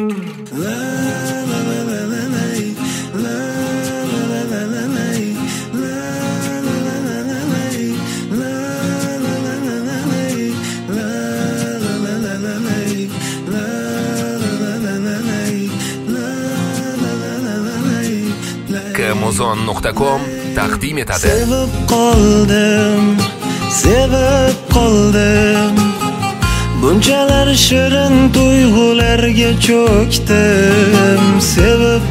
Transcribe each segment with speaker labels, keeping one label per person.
Speaker 1: Muzon.com taqdim etadi.
Speaker 2: Sevib qoldim, bunchalar shirin tuyg'ularga cho'kdim. Sevib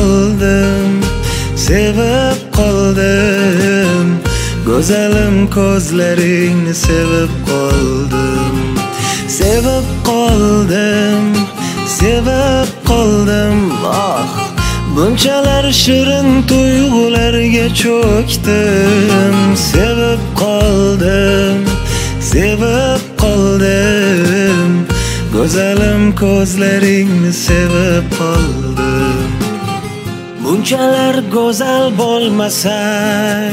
Speaker 2: qoldim, go'zalim ko'zlaringni sevib qoldim. Sevib qoldim, bunchalar shirin tuyg'ularga cho'kdim. Sevib qoldim, go'zalim ko'zlaringni sevib qoldim. Bunchalar go'zal bo'lmasang,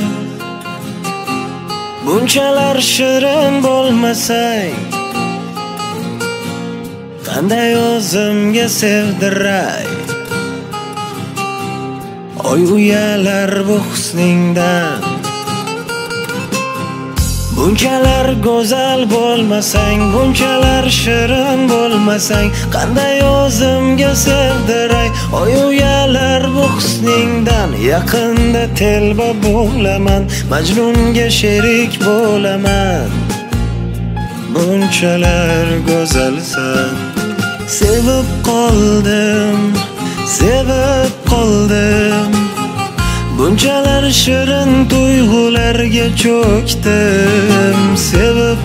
Speaker 2: bunchalar shirin bo'lmasang, qanday o'zimga sevdiray. Oy uyalar bu husningdan. Bunchalar go'zal bo'lmasang, bunchalar shirin bo'lmasang, qanday o'zimga sevdiray. Oy uyalar bu husningdan. Yaqinda telba bo'laman, Majnunga sherik bo'laman. Bunchalar go'zalsan. Sevib qoldim, bunchalar shirin tuyg'ularga cho'kdim. Sevib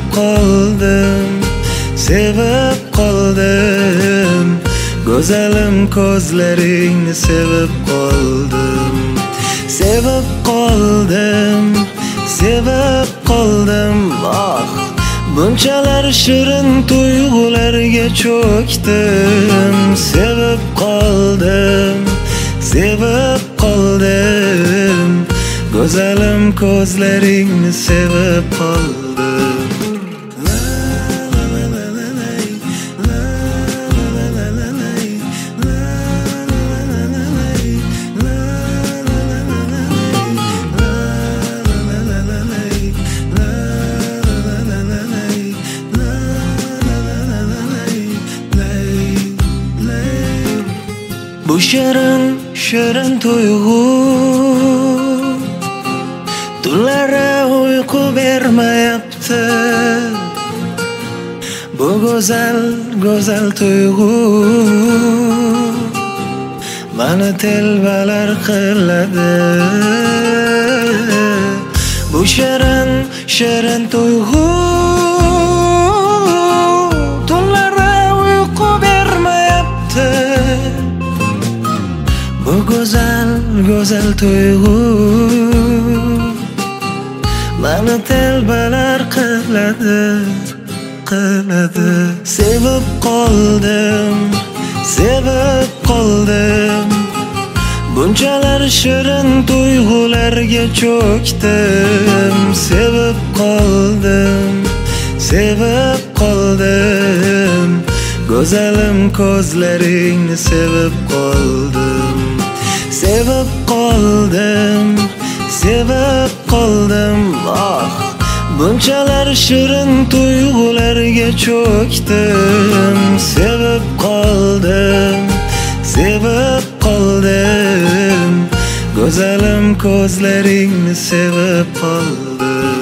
Speaker 2: qoldim, go'zalim ko'zlaringni sevib qoldim. Sevib qoldim, bunchalar shirin tuyg'ularga cho'kdim. Sevib qoldim, go'zalim ko'zlaringni sevib qoldim. Bu shirin tuyg'u tunlara uyqu bermayapti. Bu go'zal tuyg'u mani telbalar qiladi. Bu shirin tuyg'u tunlara uyqu bermayapti. Bu go'zal tuyg'u mani telbalar qiladi. Sevib qoldim, bunchalar shirin tuyg'ularga cho'kdim. Sevib qoldim, go'zalim ko'zlaringni sevib qoldim. Sevib qoldim, bunchalar shirin tuyg'ularga cho'kdim. Sevib qoldim, go'zalim ko'zlaringni sevib qoldim.